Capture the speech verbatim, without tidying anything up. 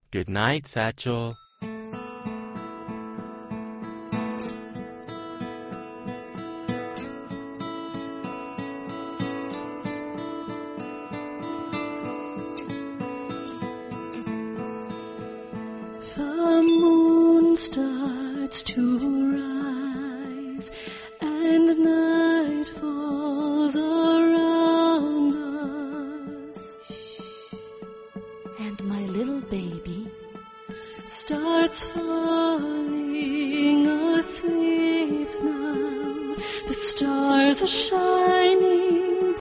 Good night, Satchel. The moon starts to rise and night falls around us. And my little baby starts falling asleep now. The stars are shining